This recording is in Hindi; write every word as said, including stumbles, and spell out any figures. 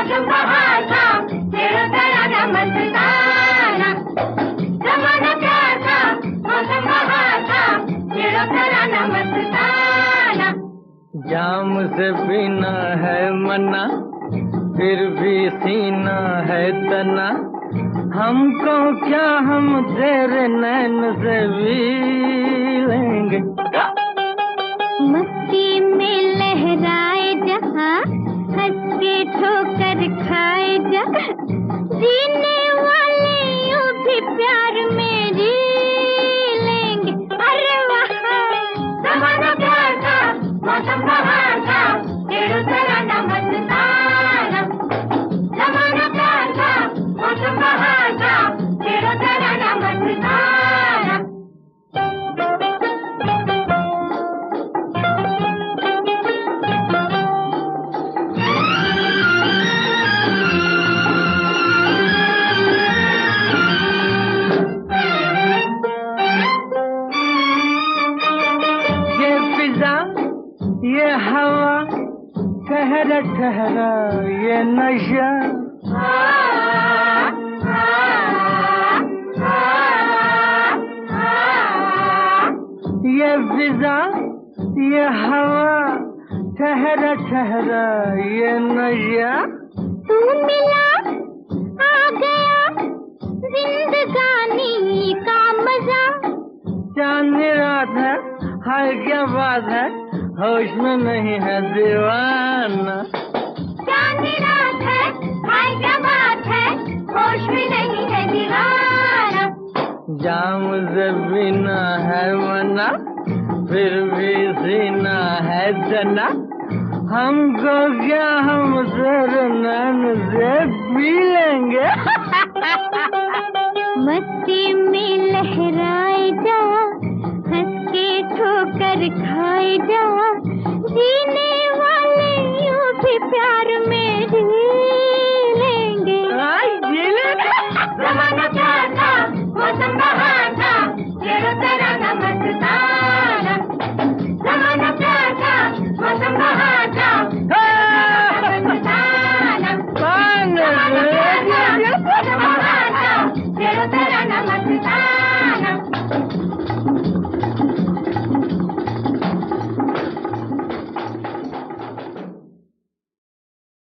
मौसम बहार था, छेड़ो तराना मस्ताना। जमाना प्यार था, मौसम बहार था, छेड़ो तराना मस्ताना। जाम से पीना है मना, फिर भी सीना है तना। हमको क्या, हम तेरे नैन से भी लेंगे। मस्ती में लहराए जहाँ, हंस के ठोकर खाए जहाँ, जीने वाले यूं भी प्यार में जी लेंगे। अरे वाह, जमाना प्यार था, मौसम बहार था, छेड़ो तराना मस्ताना। जमाना प्यार था, मौसम बहार था, छेड़ो तराना मस्ताना। ये फिजा, ये हवा, ठहरा ठहरा ये नशा। ये फिजा, ये हवा, ठहरा ठहरा ये नशा। तू मिला, आ गया, जिंदगानी का मजा। चांदनी रात है, हाय क्या बात है, होश में नहीं है दीवाना। चांदनी रात है, हाय क्या बात है, होश में नहीं है दीवाना। जाम से बिना है मना, फिर भी सीना है तना। हमको क्या, हम तेरे नैन से पी लेंगे। मस्ती में लहराए जा, हंस के ठोकर खाए जा, जीने वाले यूं भी प्यार में